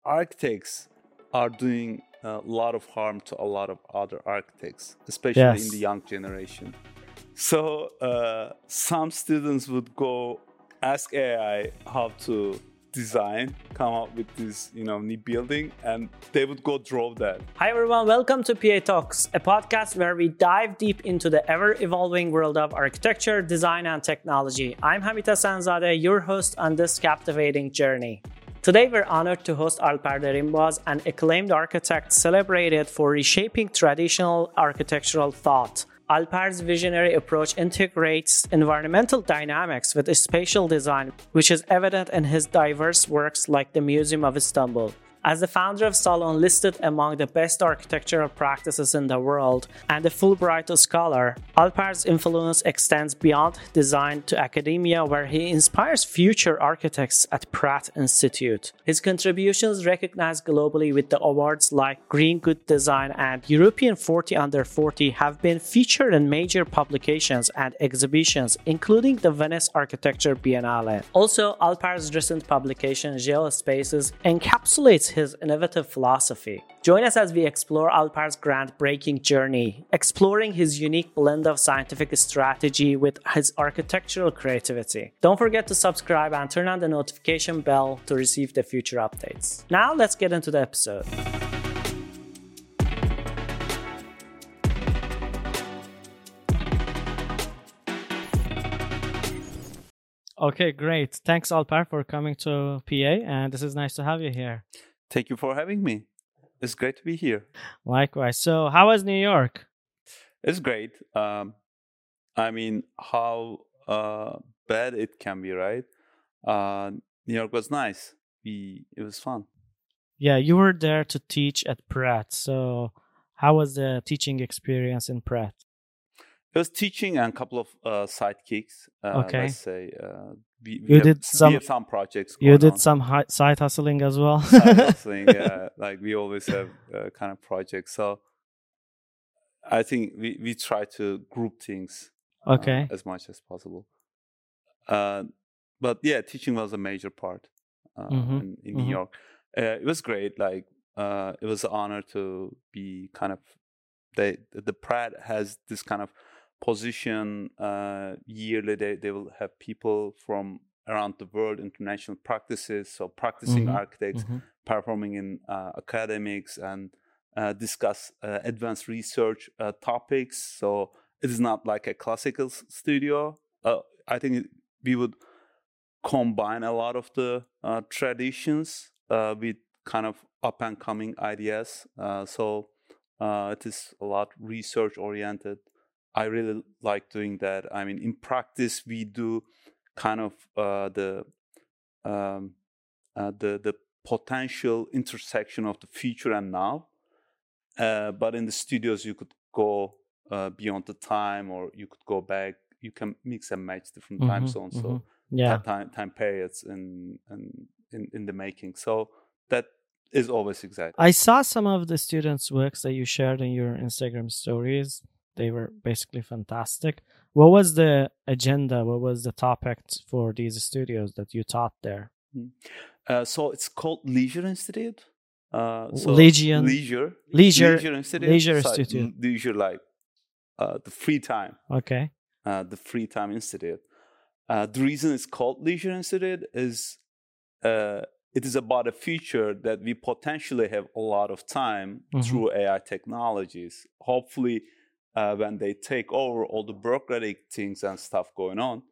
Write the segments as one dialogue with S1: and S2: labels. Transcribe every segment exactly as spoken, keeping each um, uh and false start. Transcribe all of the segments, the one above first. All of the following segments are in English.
S1: architects are doing a lot of harm to a lot of other architects, especially yes. in the young generation. So uh, some students would go ask A I how to design, come up with this, you know, new building, and they would go draw that.
S2: Hi everyone, welcome to P A Talks, a podcast where we dive deep into the ever-evolving world of architecture, design, and technology. I'm Hamid Hasanzadeh, your host on this captivating journey. Today, we're honored to host Alper Derimbaz, an acclaimed architect celebrated for reshaping traditional architectural thought. Alper's visionary approach integrates environmental dynamics with spatial design, which is evident in his diverse works like the Museum of Istanbul. As the founder of Salon, listed among the best architectural practices in the world, and a Fulbright scholar, Alper's influence extends beyond design to academia, where he inspires future architects at Pratt Institute. His contributions recognized globally with the awards like Green Good Design and European forty under forty have been featured in major publications and exhibitions, including the Venice Architecture Biennale. Also, Alper's recent publication, Geospaces, encapsulates his innovative philosophy. Join us as we explore Alper's groundbreaking journey, exploring his unique blend of scientific strategy with his architectural creativity. Don't forget to subscribe and turn on the notification bell to receive the future updates. Now let's get into the episode. Okay, great. Thanks, Alper, for coming to P A, and this is nice to have you here.
S1: Thank you for having me. It's great to be here.
S2: Likewise. So, how was New York?
S1: It's great. Um, I mean, how uh, bad it can be, right? Uh, New York was nice. We, it was fun.
S2: Yeah, you were there to teach at Pratt. So, how was the teaching experience in Pratt?
S1: It was teaching and a couple of uh, sidekicks. Uh,
S2: okay.
S1: Let's say uh, we, we,
S2: you
S1: have,
S2: did some,
S1: we have some projects.
S2: You did
S1: on.
S2: some hi- side hustling as well.
S1: Side hustling, yeah. Like we always have uh, kind of projects. So I think we, we try to group things
S2: okay.
S1: uh, as much as possible. Uh, but yeah, teaching was a major part uh, mm-hmm. in, in
S2: mm-hmm.
S1: New York. Uh, it was great. Like uh, it was an honor to be kind of. They the Pratt has this kind of position uh, yearly. They they will have people from around the world, international practices. So practicing
S2: mm-hmm.
S1: architects
S2: mm-hmm.
S1: performing in uh, academics and uh, discuss uh, advanced research uh, topics. So it is not like a classical studio. Uh, I think it, we would combine a lot of the uh, traditions uh, with kind of up and coming ideas. Uh, so uh, it is a lot research oriented. I really like doing that. I mean, in practice, we do kind of uh, the um, uh, the the potential intersection of the future and now. Uh, but in the studios, you could go uh, beyond the time, or you could go back. You can mix and match different
S2: mm-hmm,
S1: time zones,
S2: mm-hmm.
S1: so
S2: yeah,
S1: time time periods in in in, in the making. So that is always exciting.
S2: I saw some of the students' works that you shared in your Instagram stories. They were basically fantastic. What was the agenda? What was the topic for these studios that you taught there?
S1: Uh, so it's called Leisure Institute. Uh, so
S2: Legion.
S1: Leisure.
S2: Leisure.
S1: Leisure Institute.
S2: Leisure
S1: so
S2: Institute.
S1: Leisure, like uh, the free time.
S2: Okay.
S1: Uh, the Free Time Institute. Uh, the reason it's called Leisure Institute is uh, it is about a future that we potentially have a lot of time mm-hmm. through A I technologies. Hopefully, uh, when they take over all the bureaucratic things and stuff going on.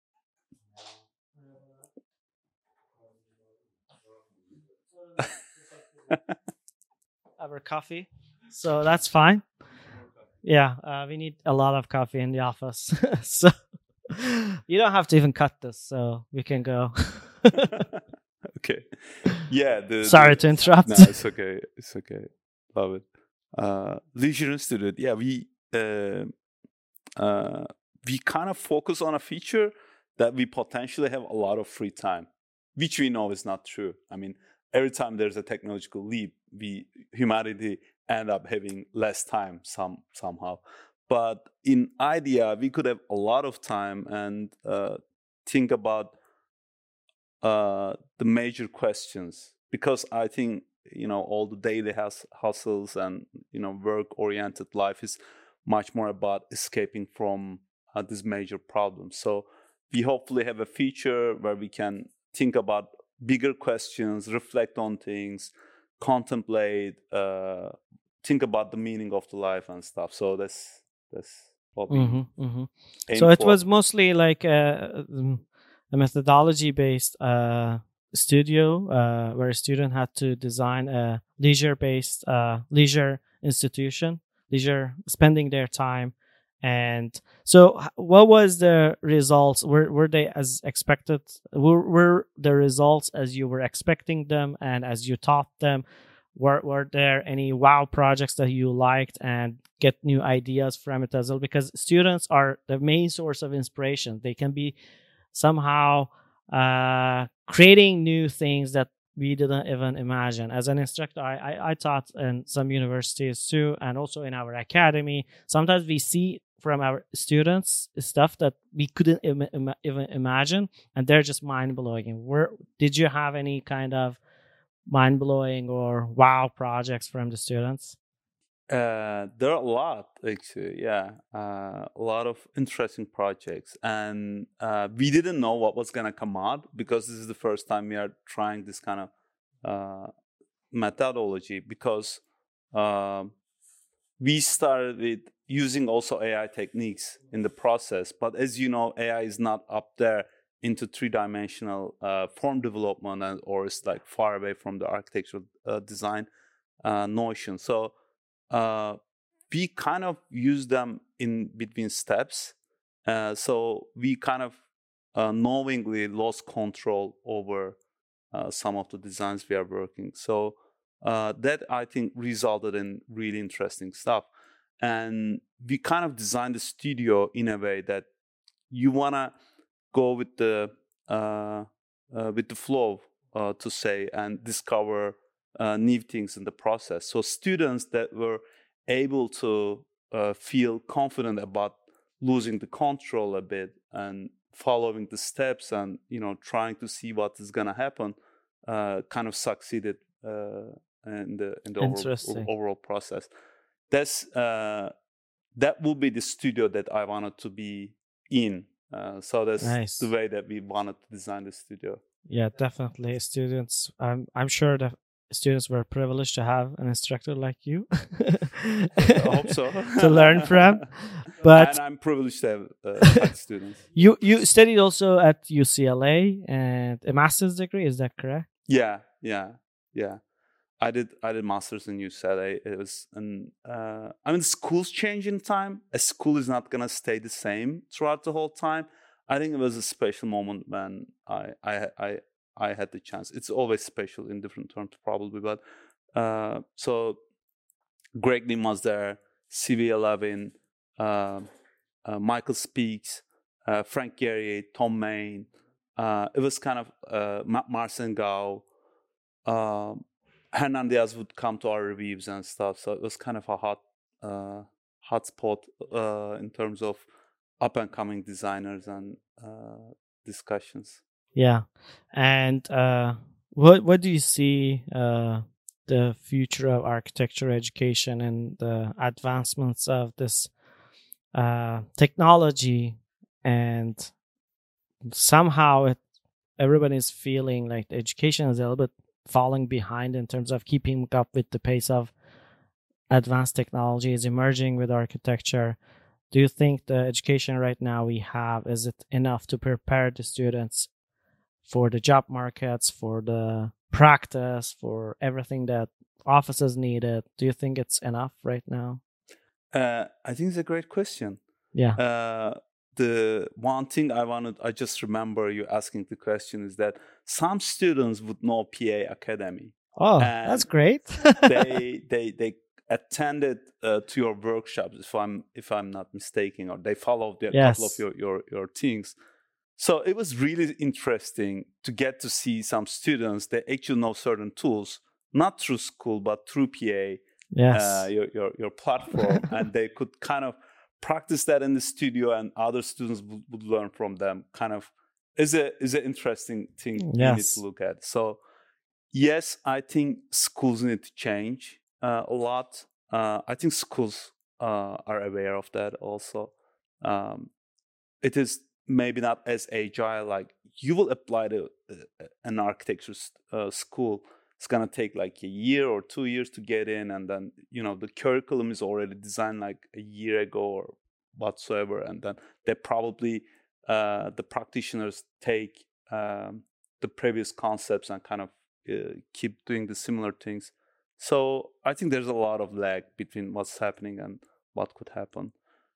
S2: Our coffee, so that's fine. Yeah, uh, we need a lot of coffee in the office, so you don't have to even cut this, so we can go.
S1: Okay. Yeah. The,
S2: Sorry
S1: the,
S2: to interrupt.
S1: No, it's okay. It's okay. Love it. Uh, Leisure Institute. Yeah, we uh, uh, we kind of focus on a feature that we potentially have a lot of free time, which we know is not true. I mean, every time there's a technological leap, we humanity end up having less time some somehow. But in idea, we could have a lot of time and uh, think about uh, the major questions because I think, you know, all the daily hus- hustles and, you know, work-oriented life is much more about escaping from uh, these major problems. So we hopefully have a future where we can think about bigger questions, reflect on things, contemplate, uh, think about the meaning of the life and stuff. So that's that's what we
S2: Mm-hmm, mm-hmm.
S1: aim
S2: So it
S1: for.
S2: was mostly like a, a methodology-based uh, studio uh, where a student had to design a leisure-based uh, leisure institution, leisure spending their time. And so, h- what was the results? Were were they as expected? Were were the results as you were expecting them, and as you taught them? Were were there any wow projects that you liked and get new ideas from it as well? Because students are the main source of inspiration. They can be somehow uh, creating new things that we didn't even imagine. As an instructor, I, I, I taught in some universities too, and also in our academy. Sometimes we see from our students stuff that we couldn't Im- Im- even imagine, and they're just mind blowing. Where did you have any kind of mind blowing or wow projects from the students?
S1: Uh, there are a lot, actually. Yeah, uh, a lot of interesting projects, and uh, we didn't know what was gonna come out because this is the first time we are trying this kind of uh, methodology. Because um, we started with using also A I techniques in the process, but as you know, A I is not up there into three-dimensional uh, form development, and, or it's like far away from the architectural uh, design uh, notion. So uh, we kind of use them in between steps. Uh, so we kind of uh, knowingly lost control over uh, some of the designs we are working. So uh, that I think resulted in really interesting stuff. And we kind of designed the studio in a way that you wanna go with the uh, uh, with the flow, uh, to say, and discover uh, new things in the process. So students that were able to uh, feel confident about losing the control a bit and following the steps and, you know, trying to see what is gonna happen, uh, kind of succeeded uh, in the in the overall,
S2: Interesting.
S1: overall process. That's uh, that will be the studio that I wanted to be in. Uh, so that's
S2: Nice.
S1: the way that we wanted to design the studio.
S2: Yeah, definitely. Students, I'm I'm sure that students were privileged to have an instructor like you.
S1: I hope so.
S2: To learn from. But
S1: and I'm privileged to have uh, had students.
S2: you you studied also at U C L A and a master's degree, is that correct?
S1: Yeah, yeah, yeah. I did. I did masters in U C L A. It was, an. Uh, I mean, schools change in time. A school is not gonna stay the same throughout the whole time. I think it was a special moment when I, I, I, I had the chance. It's always special in different terms, probably. But uh, so, Greg Lim was there, C V eleven, uh, uh, Michael Speaks, uh, Frank Gehry, Tom Main. Uh, it was kind of uh, Marcin Gao. Um, Hernan Diaz would come to our reviews and stuff, so it was kind of a hot, uh, hot spot uh, in terms of up and coming designers and uh, discussions.
S2: Yeah, and uh, what what do you see uh, the future of architecture education and the advancements of this uh, technology, and somehow it, everyone is feeling like the education is a little bit falling behind in terms of keeping up with the pace of advanced technologies emerging with architecture. Do you think the education right now we have, is it enough to prepare the students for the job markets, for the practice, for everything that offices needed? Do you think it's enough right now?
S1: Uh, I think it's a great question.
S2: Yeah.
S1: Uh, the one thing I wanted, I just remember you asking the question, is that some students would know P A Academy.
S2: Oh, that's great.
S1: they they they attended uh, to your workshops, if I'm if I'm not mistaken, or they followed a
S2: Yes.
S1: couple of your, your your things. So it was really interesting to get to see some students that actually know certain tools, not through school but through P A,
S2: Yes.
S1: uh, your your your platform, and they could kind of practice that in the studio, and other students would, would learn from them. Kind of is a is an interesting thing you need
S2: Yes.
S1: to look at. So yes, I think schools need to change uh, a lot. Uh, I think schools uh, are aware of that also. Um, it is maybe not as agile. Like you will apply to uh, an architecture uh, school. It's gonna take like a year or two years to get in, and then you know the curriculum is already designed like a year ago or whatsoever, and then they probably uh, the practitioners take um, the previous concepts and kind of uh, keep doing the similar things. So I think there's a lot of lag between what's happening and what could happen.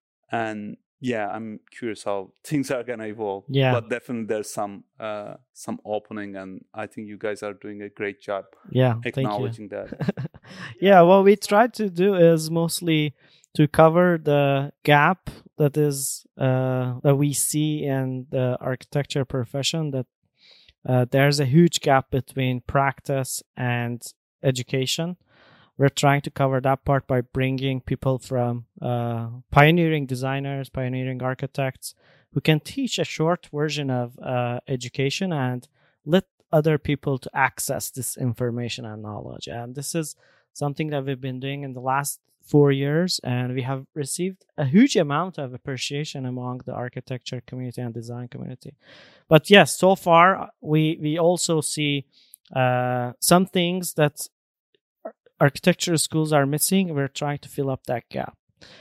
S1: And yeah, I'm curious how things are gonna evolve.
S2: Yeah.
S1: But definitely there's some uh, some opening, and I think you guys are doing a great job.
S2: Yeah,
S1: acknowledging
S2: thank you.
S1: that.
S2: Yeah, what we try to do is mostly to cover the gap that is uh, that we see in the architecture profession. That uh, there's a huge gap between practice and education. We're trying to cover that part by bringing people from uh, pioneering designers, pioneering architects, who can teach a short version of uh, education and let other people to access this information and knowledge. And this is something that we've been doing in the last four years, and we have received a huge amount of appreciation among the architecture community and design community. But yes, so far we we also see uh, some things that architecture schools are missing. We're trying to fill up that gap.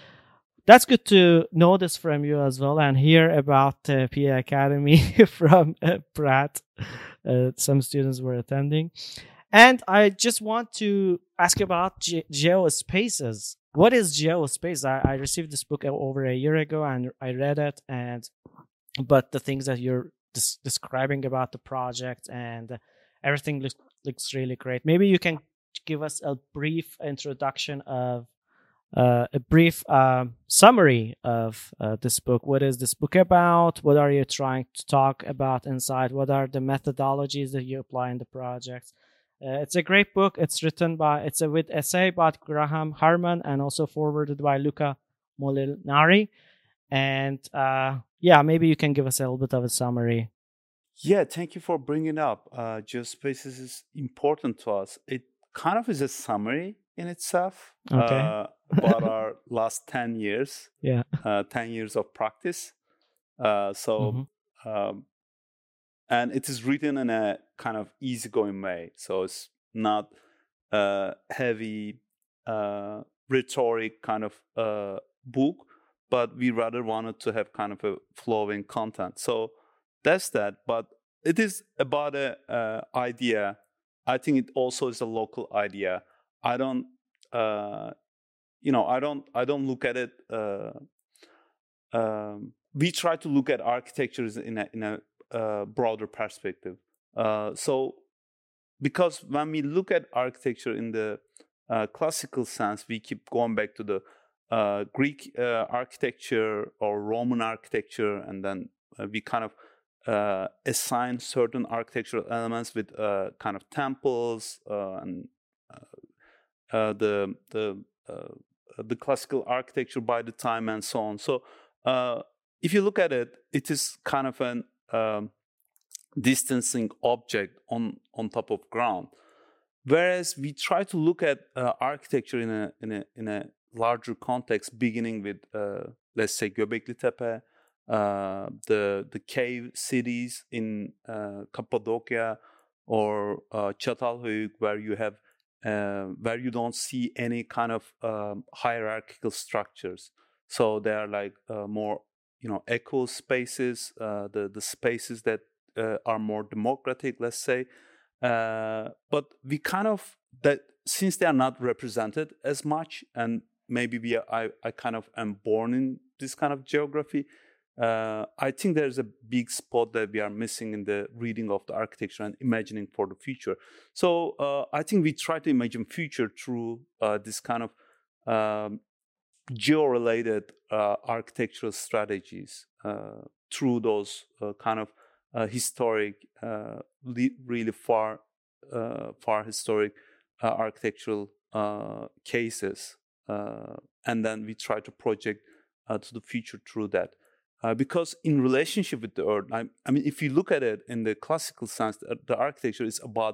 S2: That's good to know this from you as well, and hear about uh, P A Academy from uh, Pratt. Uh, some students were attending. And I just want to ask about Ge- Geospaces. What is Geospace? I, I received this book over a year ago and I read it, and but the things that you're des- describing about the project and everything looks, looks really great. Maybe you can give us a brief introduction of uh, a brief um, summary of uh, this book. What is this book about? What are you trying to talk about inside? What are the methodologies that you apply in the project? Uh, it's a great book. It's written by, it's a with essay by Graham Harman and also forwarded by Luca Molinari. And uh, yeah, maybe you can give us a little bit of a summary.
S1: Yeah, thank you for bringing up. Uh, Geospaces is important to us. It kind of is a summary in itself
S2: Okay.
S1: uh, about our last ten years.
S2: Yeah.
S1: Uh, ten years of practice. Uh, so, mm-hmm. um, and it is written in a kind of easygoing way. So it's not uh, heavy uh, rhetoric kind of uh, book, but we rather wanted to have kind of a flowing content. So that's that. But it is about a uh, idea. I think it also is a local idea. I don't, uh, you know, I don't, I don't look at it. Uh, um, we try to look at architectures in a in a uh, broader perspective. Uh, so, because when we look at architecture in the uh, classical sense, we keep going back to the uh, Greek uh, architecture or Roman architecture, and then uh, we kind of uh, assign certain architectural elements with uh, kind of temples uh, and uh, uh, the the uh, the classical architecture by the time and so on. So uh, if you look at it, it is kind of an um, distancing object on on top of ground, whereas we try to look at uh, architecture in a in a in a larger context, beginning with uh, let's say Göbekli Tepe, uh, the the cave cities in uh, Cappadocia or uh, Çatalhöyük, where you have uh, where you don't see any kind of um, hierarchical structures. So they are like uh, more you know eco spaces, uh, the the spaces that uh, are more democratic, let's say. Uh, but we kind of that since they are not represented as much, and maybe we are, I I kind of am born in this kind of geography. Uh, I think there's a big spot that we are missing in the reading of the architecture and imagining for the future. So uh, I think we try to imagine future through uh, this kind of um, geo-related uh, architectural strategies uh, through those uh, kind of uh, historic, uh, le- really far, uh, far historic uh, architectural uh, cases, uh, and then we try to project uh, to the future through that. Uh, because in relationship with the earth, I, I mean, if you look at it in the classical sense, the, the architecture is about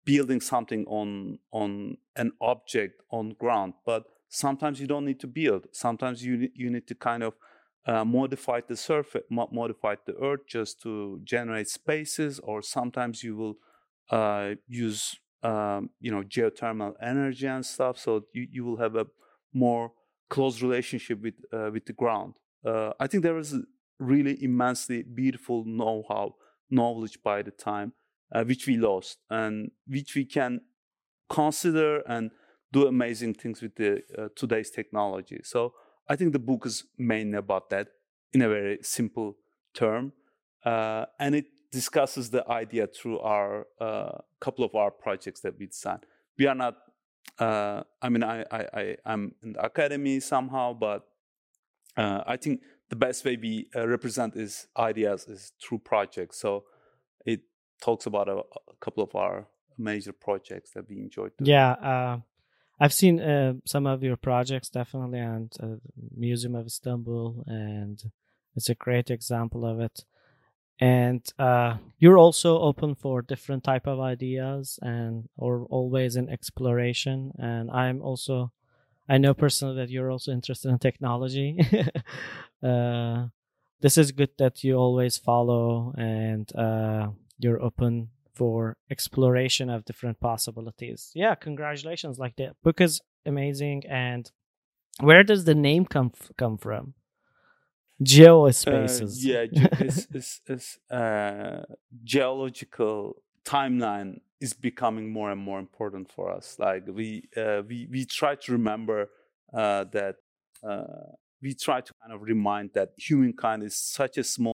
S1: building something on on an object on ground. But sometimes you don't need to build. Sometimes you you need to kind of uh, modify the surface, mo- modify the earth just to generate spaces, or sometimes you will uh, use um, you know geothermal energy and stuff. So you, you will have a more close relationship with uh, with the ground. Uh, I think there is a really immensely beautiful know-how, knowledge by the time, uh, which we lost, and which we can consider and do amazing things with the uh, today's technology. So I think the book is mainly about that in a very simple term, uh, and it discusses the idea through our uh, couple of our projects that we designed. We are not. Uh, I mean, I, I, I, I'm in the academy somehow, but uh, I think the best way we uh, represent is ideas is through projects. So it talks about a, a couple of our major projects that we enjoyed doing.
S2: Yeah, uh, I've seen uh, some of your projects definitely, and uh, Museum of Istanbul, and it's a great example of it. And uh, you're also open for different type of ideas, and or always in exploration. And I'm also, I know personally that you're also interested in technology. uh, this is good that you always follow, and uh, you're open for exploration of different possibilities. Yeah, congratulations! Like, the book is amazing. And where does the name come f- come from? Geospaces.
S1: Uh, yeah, ge- it's, it's, it's, uh, geological timeline is becoming more and more important for us. Like we uh, we we try to remember uh, that uh, we try to kind of remind that humankind is such a small.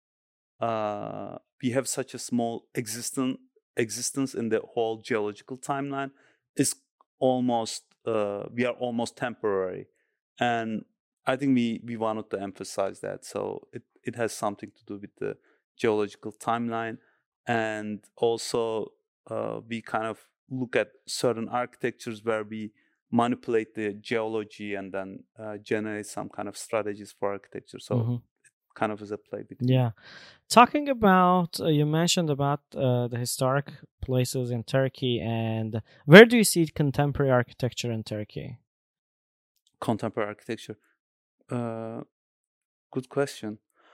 S1: Uh, we have such a small existence existence in the whole geological timeline. Is almost uh, we are almost temporary, and I think we, we wanted to emphasize that. So it, it has something to do with the geological timeline. And also uh, we kind of look at certain architectures where we manipulate the geology and then uh, generate some kind of strategies for architecture. So mm-hmm. it kind of is a play between.
S2: Yeah. Talking about, uh, you mentioned about uh, the historic places in Turkey, and where do you see contemporary architecture in Turkey?
S1: Contemporary architecture. Uh, good question.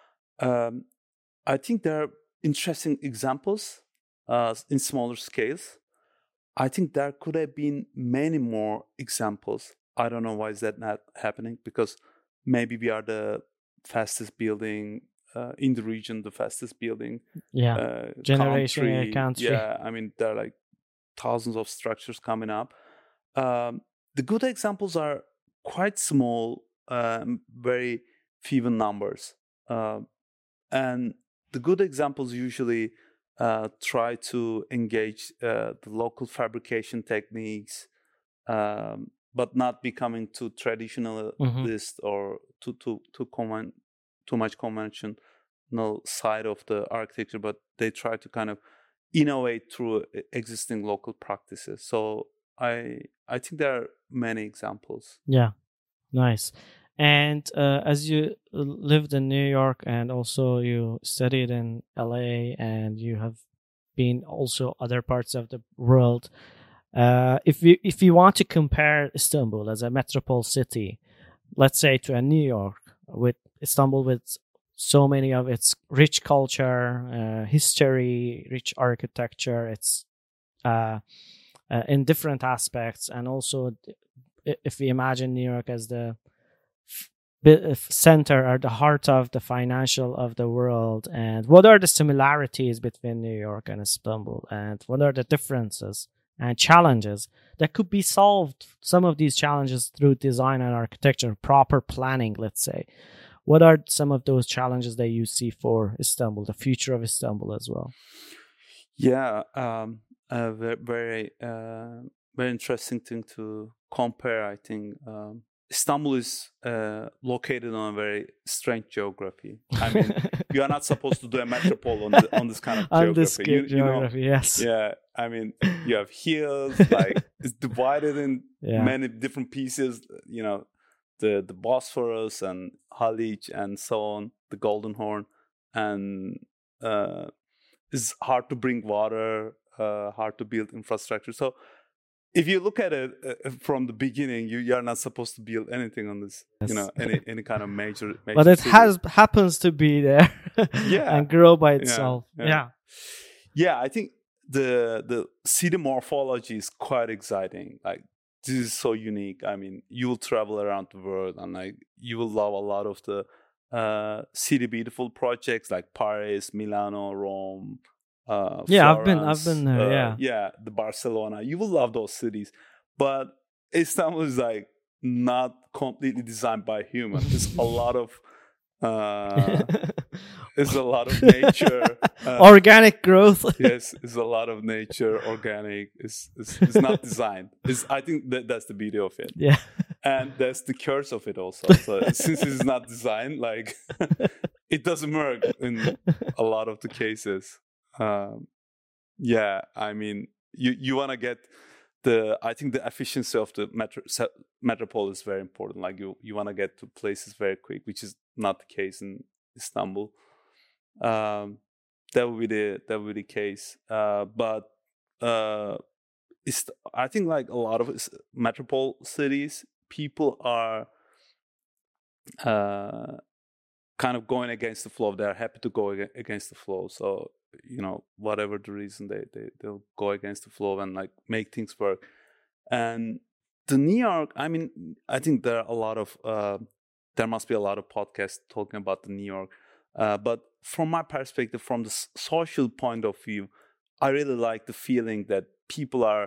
S1: Um, I think there are interesting examples uh, in smaller scales. I think there could have been many more examples. I don't know why is that not happening, because maybe we are the fastest building uh, in the region, the fastest building
S2: yeah. uh, generation
S1: country.
S2: country.
S1: Yeah, I mean, there are like thousands of structures coming up. Um, the good examples are quite small, um, very few in numbers. Uh, and the good examples usually uh, try to engage uh, the local fabrication techniques, um, but not becoming too traditionalist mm-hmm. or too too too common, too much conventional side of the architecture. But they try to kind of innovate through existing local practices. So I I think there are many examples.
S2: Yeah, nice. And uh, as you lived in New York and also you studied in L A and you have been also other parts of the world, uh, if you if you want to compare Istanbul as a metropole city, let's say, to a New York, with Istanbul with so many of its rich culture, uh, history, rich architecture, it's uh, uh, in different aspects, and also if we imagine New York as the center or the heart of the financial of the world, and what are the similarities between New York and Istanbul, and what are the differences and challenges that could be solved, some of these challenges, through design and architecture, proper planning, let's say. What are some of those challenges that you see for Istanbul, the future of Istanbul as well?
S1: Yeah, um, a very very, uh, very interesting thing to compare, I think. Um, Istanbul is uh, located on a very strange geography. I mean, you are not supposed to do a metropole on, the, on this kind of
S2: on
S1: geography.
S2: This you, geography, you know, yes.
S1: Yeah, I mean, you have hills, like it's divided in yeah. many different pieces. You know, the the Bosphorus and Haliç and so on, the Golden Horn, and uh, it's hard to bring water. uh, hard to build infrastructure. So if you look at it uh, from the beginning, you, you are not supposed to build anything on this, yes. you know, any any kind of major. major
S2: but it
S1: city.
S2: has happens to be there,
S1: yeah,
S2: and grow by itself.
S1: Yeah,
S2: yeah,
S1: yeah. yeah I think the the city morphology is quite exciting. Like this is so unique. I mean, you will travel around the world, and like you will love a lot of the uh, city beautiful projects like Paris, Milano, Rome. Uh,
S2: yeah,
S1: Florence,
S2: I've been, I've been there.
S1: Uh,
S2: yeah,
S1: yeah, the Barcelona. You will love those cities, but Istanbul is like not completely designed by humans. It's a lot of, uh, it's a lot of nature,
S2: uh, organic growth.
S1: yes, it's a lot of nature, organic. It's it's, it's not designed. It's I think that that's the beauty of it.
S2: Yeah,
S1: and that's the curse of it also. So since it's not designed, like it doesn't work in a lot of the cases. Um, yeah, I mean, you, you want to get the, I think the efficiency of the metro, metropole is very important. Like you, you want to get to places very quick, which is not the case in Istanbul. Um, that would be the, that would be the case. Uh, but, uh, it's, I think like a lot of metropole cities, people are, uh, kind of going against the flow. They're happy to go against the flow. So, you know, whatever the reason, they, they, they'll go against the flow and like make things work. And the New York, I mean, I think there are a lot of, uh, there must be a lot of podcasts talking about the New York. Uh, but from my perspective, from the social point of view, I really like the feeling that people are,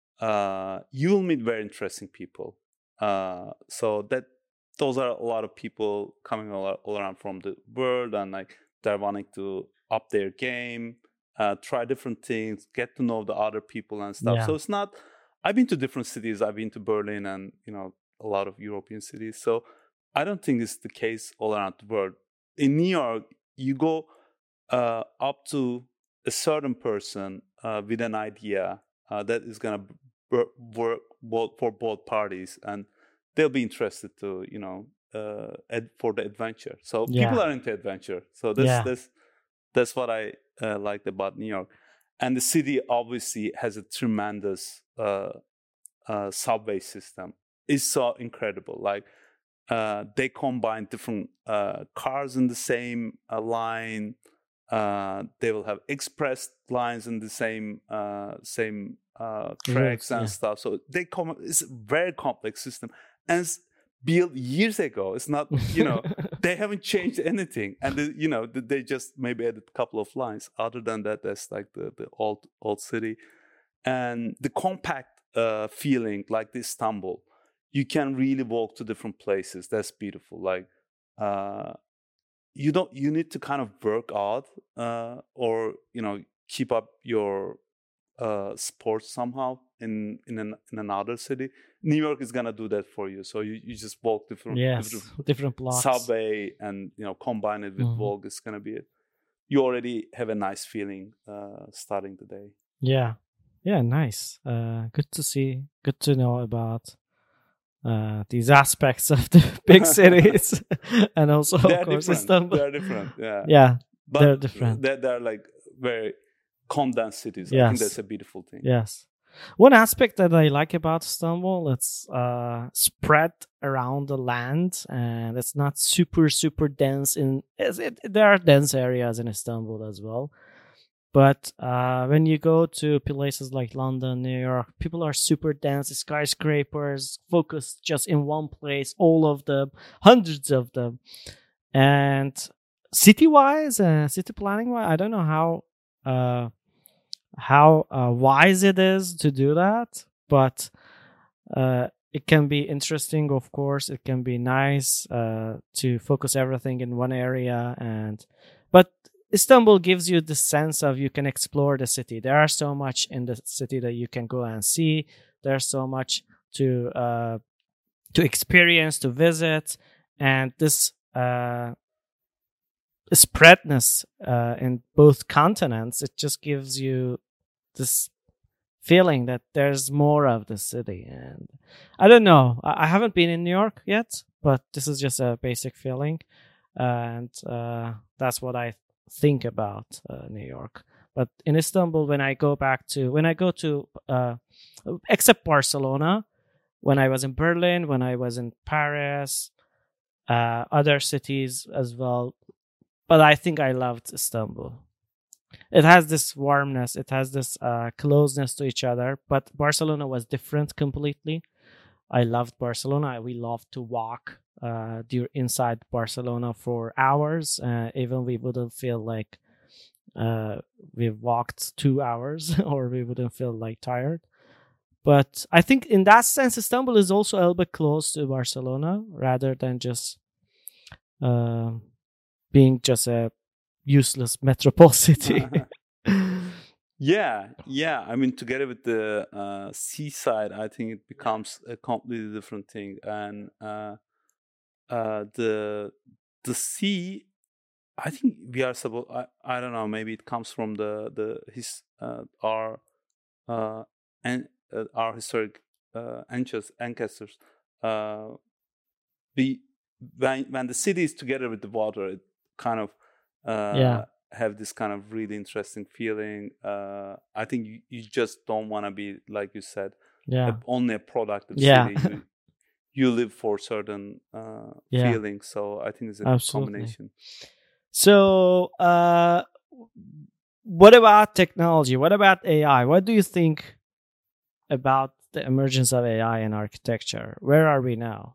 S1: uh, you will meet very interesting people. Uh, so that, those are a lot of people coming all, all around from the world, and like they're wanting to up their game, uh, try different things, get to know the other people and stuff. Yeah. So it's not, I've been to different cities. I've been to Berlin and, you know, a lot of European cities. So I don't think it's the case all around the world. In New York, you go uh, up to a certain person uh, with an idea uh, that is going to work both for both parties, and they'll be interested to, you know, uh, ad- for the adventure. So yeah. people are into adventure. So that's yeah. that's that's what I uh, liked about New York. And the city obviously has a tremendous uh, uh, subway system. It's so incredible. Like uh, they combine different uh, cars in the same uh, line. Uh, they will have express lines in the same uh, same uh, tracks and yeah. stuff. So they come. It's a very complex system. And it's built years ago. It's not, you know, they haven't changed anything. And, the, you know, they just maybe added a couple of lines. Other than that, that's like the, the old old city. And the compact uh, feeling, like the Istanbul, you can really walk to different places. That's beautiful. Like, uh, you don't, you need to kind of work out uh, or, you know, keep up your uh, sports somehow in, in, an, in another city. New York is gonna do that for you. So you, you just walk different,
S2: yes,
S1: different,
S2: different blocks,
S1: subway, and you know combine it with mm-hmm. walk. It's gonna be it. You already have a nice feeling uh, starting the day.
S2: Yeah, yeah, nice. Uh, good to see. Good to know about uh, these aspects of the big cities, and also of
S1: they're
S2: course
S1: different.
S2: Istanbul.
S1: They're different. Yeah,
S2: yeah,
S1: but
S2: they're different.
S1: They're, they're like very condensed cities.
S2: Yes.
S1: I think that's a beautiful thing.
S2: Yes. One aspect that I like about Istanbul, it's uh, spread around the land, and it's not super, super dense. In it, there are dense areas in Istanbul as well. But uh, when you go to places like London, New York, people are super dense, skyscrapers, focused just in one place, all of them, hundreds of them. And city-wise, uh, city planning-wise, I don't know how... Uh, how uh, wise it is to do that, but uh, it can be interesting, of course. It can be nice uh, to focus everything in one area, and but Istanbul gives you the sense of you can explore the city. There are so much in the city that you can go and see. There's so much to uh, to experience, to visit, and this uh, spreadness uh, in both continents, it just gives you this feeling that there's more of the city. And I don't know, I, I haven't been in New York yet, but this is just a basic feeling, and uh, that's what I think about uh, New York. But in Istanbul, when I go back to when I go to uh, except Barcelona, when I was in Berlin, when I was in Paris, uh, other cities as well. But I think I loved Istanbul. It has this warmness. It has this uh, closeness to each other. But Barcelona was different completely. I loved Barcelona. We loved to walk uh, inside Barcelona for hours. Uh, even we wouldn't feel like uh, we walked two hours or we wouldn't feel like tired. But I think in that sense, Istanbul is also a little bit close to Barcelona rather than just uh, being just a useless metropole city.
S1: yeah, yeah. I mean, together with the uh, seaside, I think it becomes a completely different thing. And uh, uh, the the sea, I think we are supposed. I, I don't know. Maybe it comes from the the his uh, our uh, and uh, our historic uh, ancestors. Uh, we when when the city is together with the water, it kind of uh,
S2: yeah.
S1: have this kind of really interesting feeling. Uh, I think you, you just don't want to be, like you said,
S2: yeah.
S1: a, only a productive
S2: yeah.
S1: city. You, you live for certain uh,
S2: yeah.
S1: feelings. So I think it's a
S2: Absolutely.
S1: good combination.
S2: So uh, what about technology? What about A I? What do you think about the emergence of A I in architecture? Where are we now?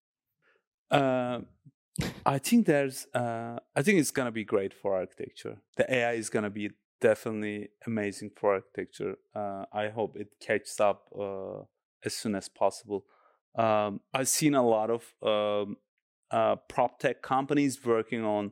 S1: Uh, I think there's. Uh, I think it's gonna be great for architecture. The A I is gonna be definitely amazing for architecture. Uh, I hope it catches up uh, as soon as possible. Um, I've seen a lot of um, uh, prop tech companies working on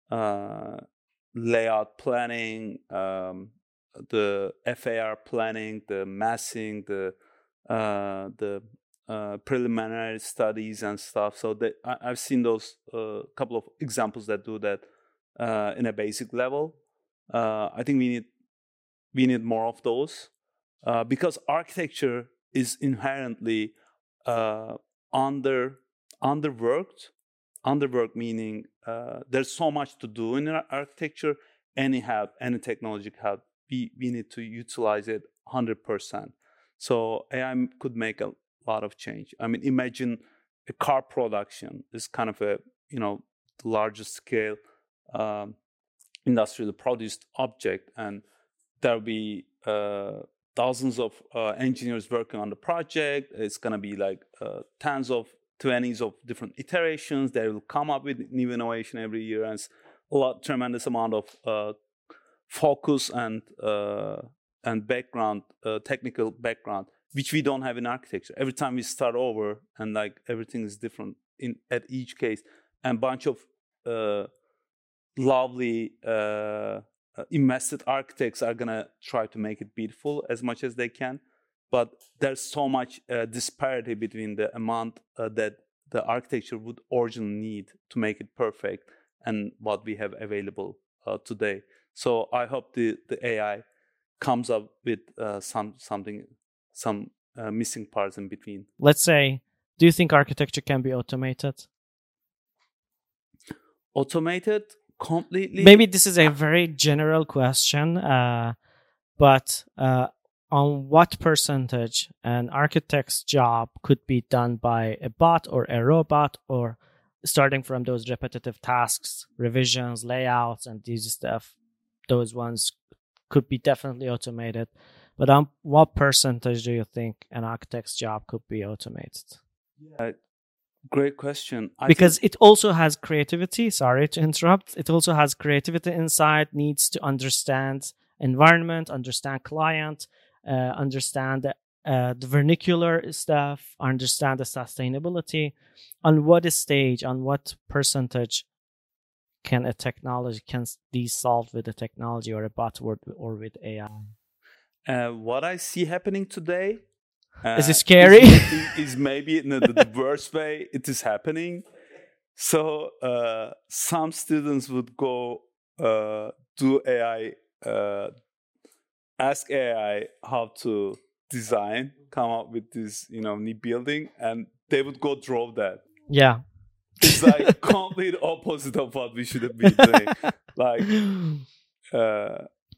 S1: uh, layout planning, um, the F A R planning, the massing, the uh, the Uh, preliminary studies and stuff. So that I, I've seen those uh, couple of examples that do that uh, in a basic level. Uh, I think we need we need more of those uh, because architecture is inherently uh, under underworked. Underworked meaning uh, there's so much to do in architecture. Any help, any technological help, we we need to utilize it one hundred percent. So A I could make a lot of change. I mean, imagine a car production is kind of a, you know, the largest scale um, industrially produced object, and there'll be uh, thousands of uh, engineers working on the project. It's gonna be like uh, tens of twenties of different iterations. They will come up with new innovation every year, and a lot, tremendous amount of uh, focus and uh, and background, uh, technical background, which we don't have in architecture. Every time we start over, and like everything is different in at each case, and bunch of uh, lovely uh, invested architects are gonna try to make it beautiful as much as they can. But there's so much uh, disparity between the amount uh, that the architecture would originally need to make it perfect and what we have available uh, today. So I hope the, the A I comes up with uh, some something. some uh, missing parts in between.
S2: Let's say, do you think architecture can be automated?
S1: Automated completely?
S2: Maybe this is a very general question, uh, but uh, on what percentage an architect's job could be done by a bot or a robot, or starting from those repetitive tasks, revisions, layouts, and these stuff, those ones could be definitely automated. But um, what percentage do you think an architect's job could be automated?
S1: Yeah, great question.
S2: I because think... it also has creativity. Sorry to interrupt. It also has creativity inside, needs to understand environment, understand client, uh, understand the, uh, the vernacular stuff, understand the sustainability. On what stage, on what percentage can a technology, can these solved with a technology or a bot or, or with A I?
S1: Uh, what I see happening today uh,
S2: is it scary?
S1: Is, is maybe in the, the worst way it is happening. So uh, some students would go uh, do A I, uh, ask A I how to design, come up with this, you know, new building, and they would go draw that.
S2: Yeah,
S1: it's like complete opposite of what we should have been doing. Like. Uh,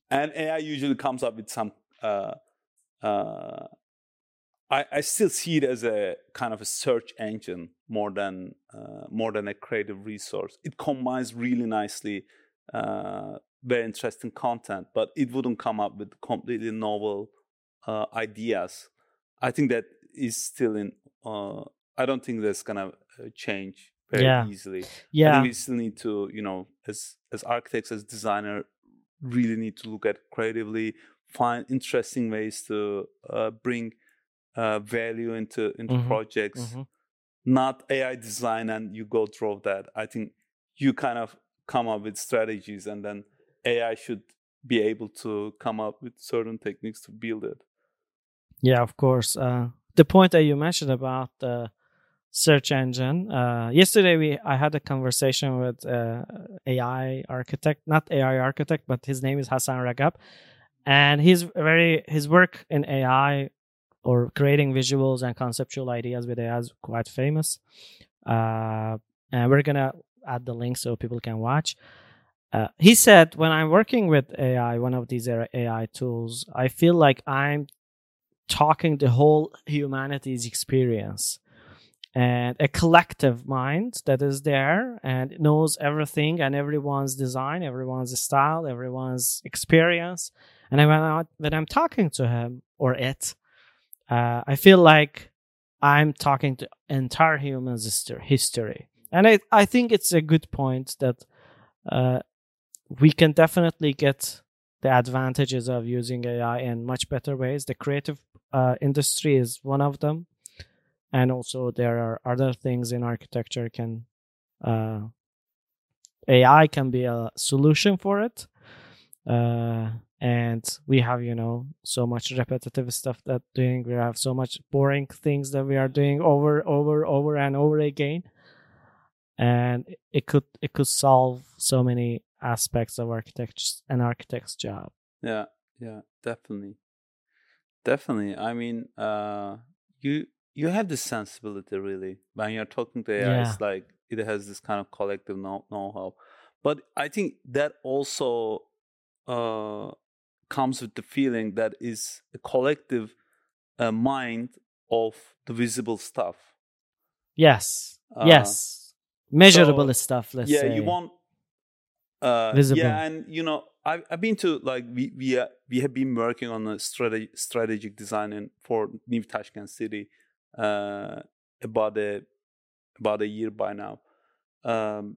S1: and A I usually comes up with some. Uh, uh, I, I still see it as a kind of a search engine more than uh, more than a creative resource. It combines really nicely, uh, very interesting content, but it wouldn't come up with completely novel uh, ideas. I think that is still in. Uh, I don't think that's gonna change very
S2: yeah.
S1: easily.
S2: Yeah.
S1: I think we still need to, you know, as as architects, as designer, really need to look at creatively, find interesting ways to uh, bring. Uh, value into into
S2: mm-hmm.
S1: projects,
S2: mm-hmm.
S1: not A I design, and you go through that. I think you kind of come up with strategies, and then A I should be able to come up with certain techniques to build it.
S2: Yeah, of course. Uh, the point that you mentioned about the search engine. Uh, yesterday, we I had a conversation with uh, A I architect, not A I architect, but his name is Hassan Ragab, and he's very his work in A I. Or creating visuals and conceptual ideas with A I is quite famous. Uh, and we're going to add the link so people can watch. Uh, he said, when I'm working with A I, one of these A I tools, I feel like I'm talking the whole humanity's experience and a collective mind that is there and knows everything and everyone's design, everyone's style, everyone's experience. And when, I, when I'm talking to him or it, Uh, I feel like I'm talking to entire human history. And I, I think it's a good point that uh, we can definitely get the advantages of using A I in much better ways. The creative uh, industry is one of them. And also there are other things in architecture can uh, A I can be a solution for it. Uh, and we have, you know, so much repetitive stuff that doing. We have so much boring things that we are doing over, over, over and over again. And it could it could solve so many aspects of architects an architect's job.
S1: Yeah, yeah, definitely, definitely. I mean, uh, you you have this sensibility really when you're talking to A I. Yeah. It's like it has this kind of collective know know-how, but I think that also uh, comes with the feeling that is a collective uh, mind of the visible stuff.
S2: Yes. Uh, yes. Measurable so, stuff, let's
S1: yeah,
S2: say.
S1: Yeah, you want uh Visible. Yeah, and you know, I've I've been to like we we uh, we have been working on a strategic strategic design in, for New Tashkent City uh about a about a year by now. Um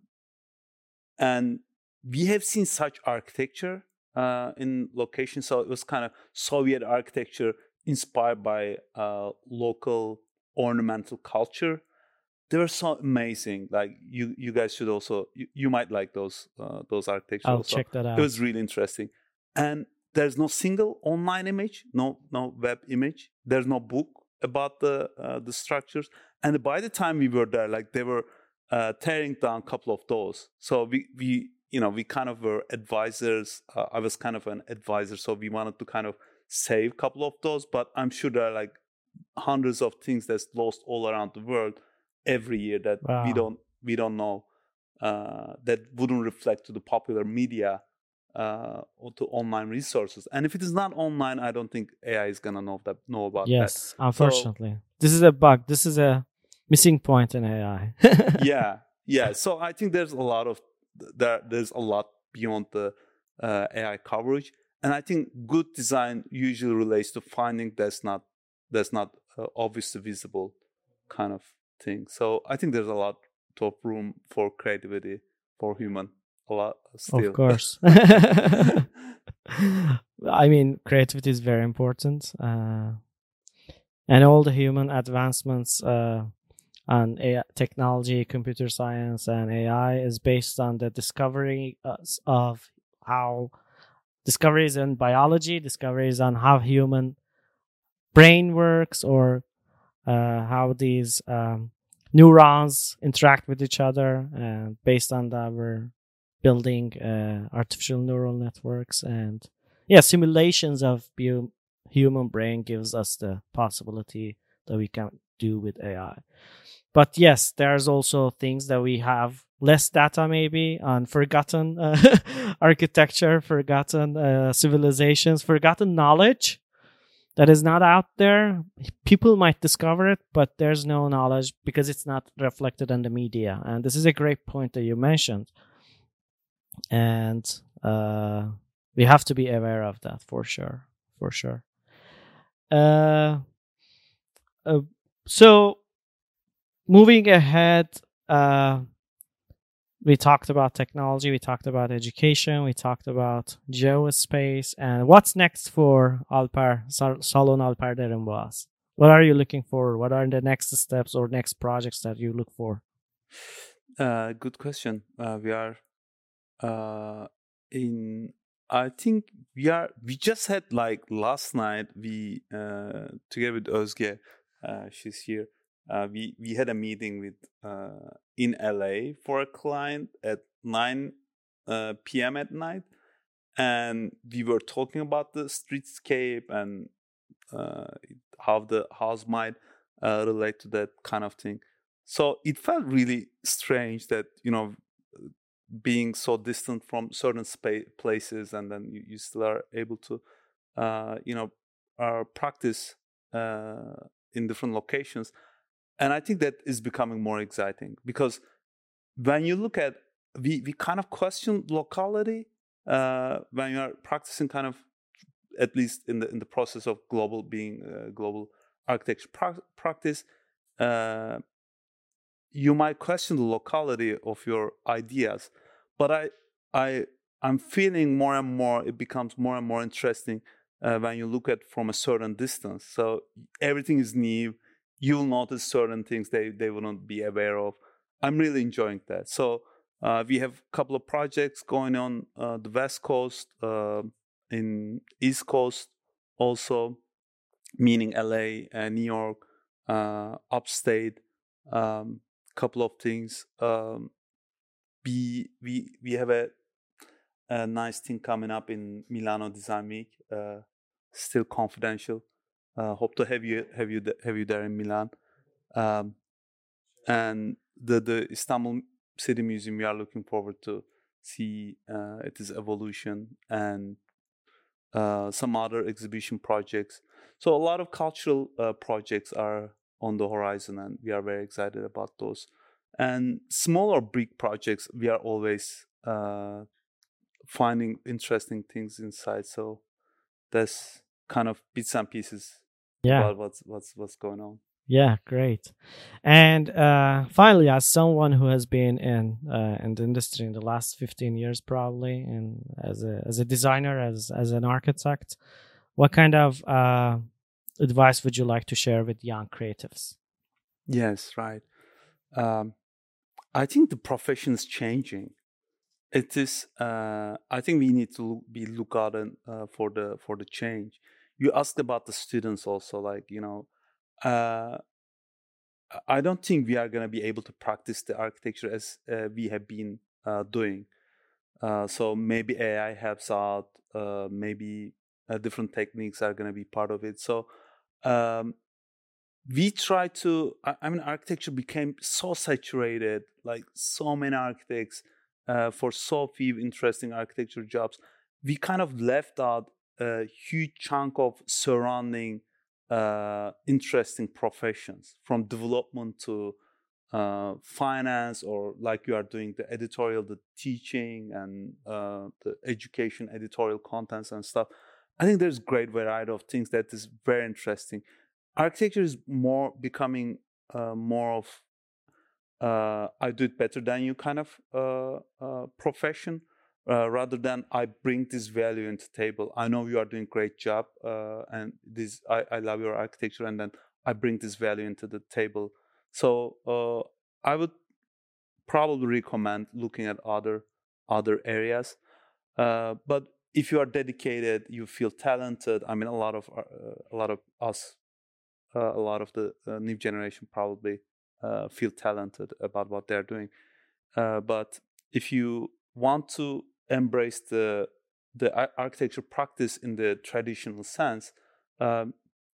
S1: and we have seen such architecture uh in locations. So it was kind of Soviet architecture inspired by uh local ornamental culture. They were so amazing. Like you, you guys should also. You, you might like those uh, those architecture.
S2: I'll
S1: also.
S2: check that out.
S1: It was really interesting. And there's no single online image, no no web image. There's no book about the uh, the structures. And by the time we were there, like they were uh, tearing down a couple of those. So we we you know we kind of were advisors. Uh, I was kind of an advisor, so we wanted to kind of save a couple of those. But I'm sure there are like hundreds of things that's lost all around the world every year that wow. we don't we don't know uh, that wouldn't reflect to the popular media uh, or to online resources. And if it is not online, I don't think A I is gonna know that know about
S2: yes,
S1: that.
S2: Yes, unfortunately, so, this is a bug. This is a missing point in A I.
S1: yeah, yeah. So I think there's a lot of there. There's a lot beyond the uh, A I coverage, and I think good design usually relates to finding that's not that's not uh, obviously visible kind of thing. So I think there's a lot of room for creativity for human. A lot still.
S2: Of course. I mean, creativity is very important, uh, and all the human advancements uh, on A I, technology, computer science, and A I is based on the discovery of how discoveries in biology, discoveries on how human brain works, or uh, how these um, neurons interact with each other, and based on that we're building uh, artificial neural networks, and yeah, simulations of bu- human brain gives us the possibility that we can do with A I. But yes, there's also things that we have less data maybe on forgotten uh, architecture, forgotten uh, civilizations, forgotten knowledge that is not out there. People might discover it, but there's no knowledge because it's not reflected in the media. And this is a great point that you mentioned. And uh, we have to be aware of that for sure, for sure. Uh, uh, so moving ahead, uh, we talked about technology, we talked about education, we talked about geospace, and what's next for Alper, Salon Alper Derinboğaz? What are you looking for? What are the next steps or next projects that you look for?
S1: Uh, good question. Uh, we are uh, in. I think we are. We just had like last night. We uh, together with Özge, uh, she's here. Uh, we we had a meeting with uh, in L A for a client at nine uh, p.m. at night, and we were talking about the streetscape and uh, how the house might uh, relate to that kind of thing. So it felt really strange that, you know, being so distant from certain spa- places, and then you, you still are able to, uh, you know, uh, practice uh, in different locations. And I think that is becoming more exciting because when you look at, we, we kind of question locality uh, when you are practicing kind of, at least in the in the process of global being uh, global architecture pra- practice, uh, you might question the locality of your ideas. But I I I'm feeling more and more it becomes more and more interesting uh, when you look at from a certain distance. So everything is new. You'll notice certain things they they wouldn't be aware of. I'm really enjoying that. So uh, we have a couple of projects going on uh, the West Coast, uh, in East Coast, also, meaning L A and New York, uh, upstate. Um, couple of things. Um, we we we have a, a nice thing coming up in Milano Design Week. Uh, still confidential. Uh, hope to have you have you have you there in Milan. Um, and the the Istanbul City Museum, we are looking forward to see uh, its evolution, and uh, some other exhibition projects. So a lot of cultural uh, projects are on the horizon, and we are very excited about those. And small or big projects, we are always uh, finding interesting things inside. So that's kind of bits and pieces
S2: Yeah.
S1: about what's what's what's going on.
S2: Yeah, great. And uh, finally, as someone who has been in uh, in the industry in the last fifteen years, probably, and as a as a designer, as as an architect, what kind of uh, advice would you like to share with young creatives?
S1: Yes, right. Um, I think the profession is changing. It is. Uh, I think we need to look, be look out uh, for the for the change. You asked about the students also, like, you know. Uh, I don't think we are going to be able to practice the architecture as uh, we have been uh, doing. Uh, so maybe A I helps out. Uh, maybe uh, different techniques are going to be part of it. So um, we try to. I, I mean, architecture became so saturated. Like so many architects uh, for so few interesting architecture jobs. We kind of left out a huge chunk of surrounding uh, interesting professions, from development to uh, finance, or like you are doing the editorial, the teaching, and uh, the education, editorial contents and stuff. I think there's great variety of things that is very interesting. Architecture is more becoming uh, more of uh, I do it better than you kind of uh, uh, profession, uh, rather than I bring this value into table. I know you are doing great job, uh, and this I, I love your architecture, and then I bring this value into the table. So uh, I would probably recommend looking at other other areas. Uh, but if you are dedicated, you feel talented. I mean, a lot of uh, a lot of us, uh, a lot of the uh, new generation probably uh, feel talented about what they're doing. Uh, but if you want to embrace the the architecture practice in the traditional sense, um,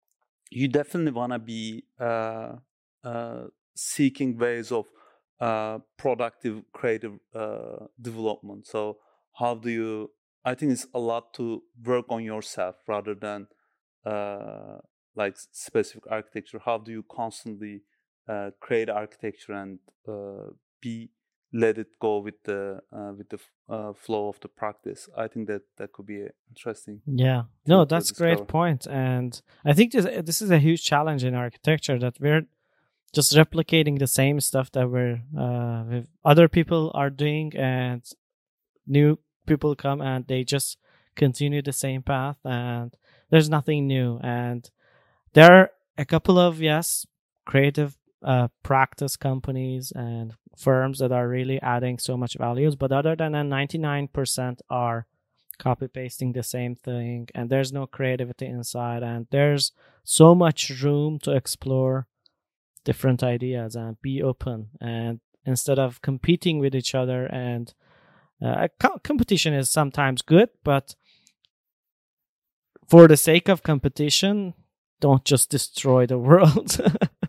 S1: you definitely want to be uh, uh, seeking ways of uh, productive, creative uh, development. So how do you? I think it's a lot to work on yourself rather than uh, like specific architecture. How do you constantly uh, create architecture and uh, be let it go with the uh, with the uh, flow of the practice? I think that that could be interesting.
S2: Yeah,
S1: to,
S2: no,
S1: to
S2: that's a
S1: discover.
S2: great point. And I think this this is a huge challenge in architecture, that we're just replicating the same stuff that we're uh, with other people are doing, and new people come and they just continue the same path, and there's nothing new. And there are a couple of, yes, creative uh, practice companies and firms that are really adding so much values, but other than that, ninety-nine percent are copy pasting the same thing, and there's no creativity inside, and there's so much room to explore different ideas and be open. And instead of competing with each other, and uh, co- competition is sometimes good, but for the sake of competition, don't just destroy the world.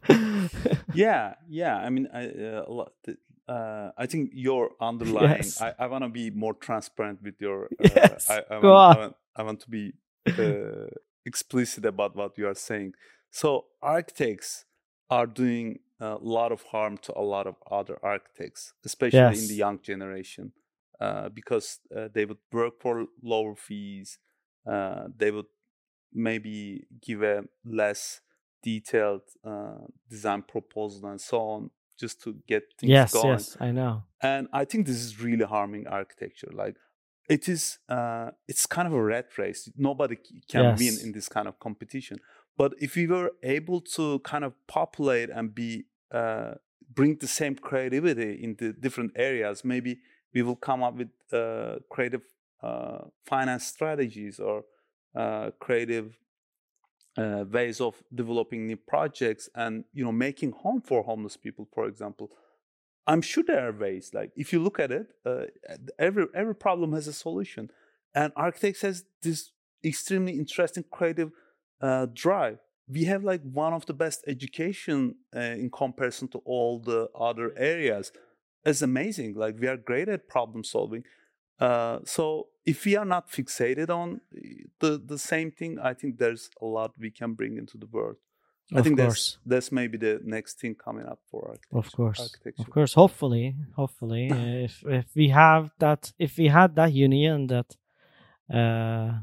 S1: yeah yeah I mean I uh, a lot, uh, I think your underlying
S2: Yes.
S1: I, I want to be more transparent with your uh,
S2: Yes.
S1: I, I,
S2: Go
S1: want,
S2: on.
S1: I, want, I want to be uh, explicit about what you are saying. So architects are doing a lot of harm to a lot of other architects, especially
S2: Yes.
S1: in the young generation, uh, because uh, they would work for lower fees. Uh, they would maybe give a less detailed uh, design proposal and so on, just to get things
S2: Yes,
S1: going.
S2: yes, I know.
S1: And I think this is really harming architecture. Like it is, uh, it's kind of a rat race. Nobody can
S2: Yes.
S1: win in this kind of competition. But if we were able to kind of populate and be uh, bring the same creativity into different areas, maybe we will come up with uh, creative uh, finance strategies or uh, creative uh, ways of developing new projects, and you know, making home for homeless people, for example. I'm sure there are ways. Like if you look at it, uh, every every problem has a solution, and architects has this extremely interesting creative uh, drive. We have like one of the best education uh, in comparison to all the other areas. It's amazing. Like we are great at problem solving. Uh, so if we are not fixated on the the same thing, I think there's a lot we can bring into the world. I
S2: Of
S1: think
S2: course.
S1: that's that's maybe the next thing coming up for architecture.
S2: Of course.
S1: architecture.
S2: Of course. Hopefully, hopefully, if if we have that, if we had that union that uh,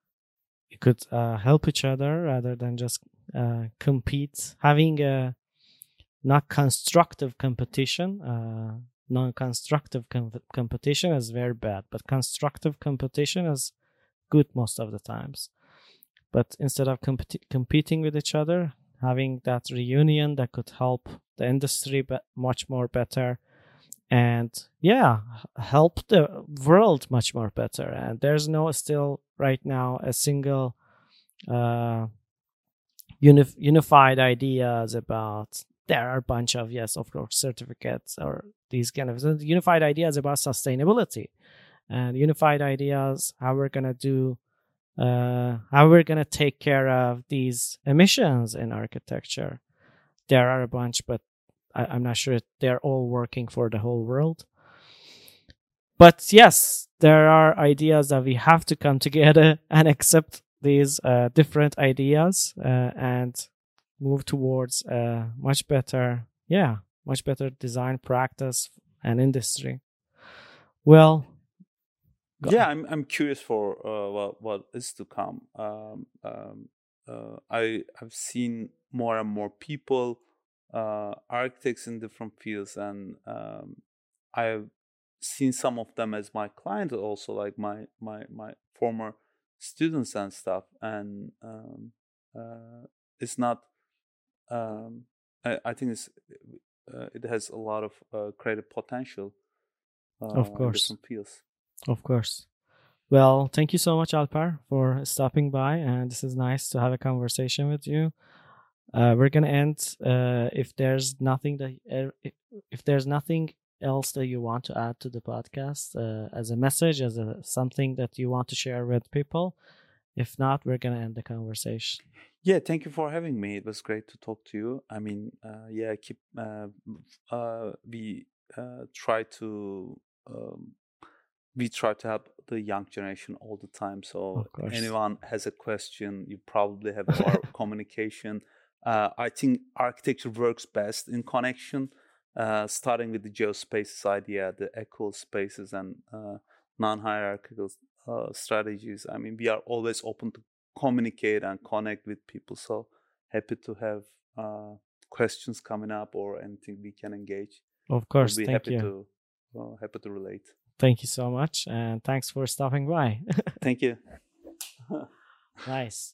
S2: we could uh, help each other rather than just uh, compete, having a not constructive competition. Uh, non-constructive com- competition is very bad, but constructive competition is good most of the times. But instead of comp- competing with each other, having that reunion that could help the industry be- much more better, and yeah, help the world much more better. And there's no still right now a single uh, unif- unified ideas about. There are a bunch of, yes, of course, certificates or these kind of unified ideas about sustainability, and unified ideas how we're gonna do, uh, how we're gonna take care of these emissions in architecture. There are a bunch, but I, I'm not sure they're all working for the whole world. But yes, there are ideas that we have to come together and accept these uh, different ideas uh, and move towards a much better, yeah, much better design practice and industry. Well,
S1: yeah, I'm I'm curious for uh, what what is to come. Um, um, uh, I have seen more and more people, uh, architects in different fields, and um, I've seen some of them as my clients, also like my my my former students and stuff. And um, uh, it's not. Um, I, I think it's uh, it has a lot of uh, creative potential uh,
S2: of
S1: in
S2: course,
S1: different fields.
S2: of course. Well, thank you so much, Alpar, for stopping by, and this is nice to have a conversation with you. Uh, we're gonna end. Uh, if there's nothing that, uh, if, if there's nothing else that you want to add to the podcast uh, as a message, as a something that you want to share with people, if not, we're gonna end the conversation.
S1: Yeah, thank you for having me. It was great to talk to you. I mean, uh, yeah, keep uh, uh, we uh, try to um, we try to help the young generation all the time. So
S2: Of course.
S1: anyone has a question, you probably have our communication. Uh, I think architecture works best in connection, uh, starting with the geospaces idea, the equal spaces and uh, non-hierarchical uh, strategies. I mean, we are always open to communicate and connect with people. So happy to have uh, questions coming up or anything we can engage.
S2: Of course,
S1: We'll be
S2: thank
S1: happy
S2: you.
S1: to uh, happy to relate.
S2: Thank you so much, and thanks for stopping by.
S1: Thank you.
S2: Nice.